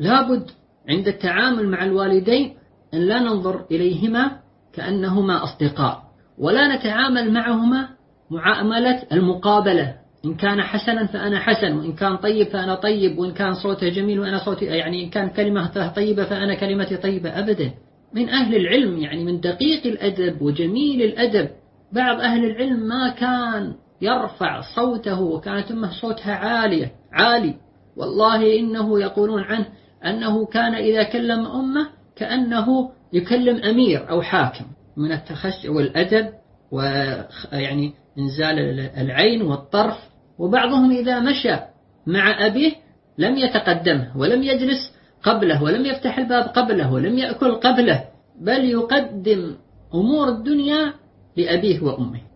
لابد عند التعامل مع الوالدين أن لا ننظر إليهما كأنهما أصدقاء، ولا نتعامل معهما معاملة المقابلة، إن كان حسنا فأنا حسن، وإن كان طيب فأنا طيب، وإن كان صوته جميل وأنا صوتي، يعني إن كان كلمته طيبة فأنا كلمتي طيبة. أبدا. من أهل العلم يعني من دقيق الأدب وجميل الأدب، بعض أهل العلم ما كان يرفع صوته، وكانت أمه صوتها عالي، والله إنه يقولون عنه أنه كان إذا كلم أمه كأنه يكلم أمير أو حاكم، من التخشع والأدب ويعني إنزال العين والطرف. وبعضهم إذا مشى مع أبيه لم يتقدمه ولم يجلس قبله ولم يفتح الباب قبله ولم يأكل قبله، بل يقدم أمور الدنيا لأبيه وأمه.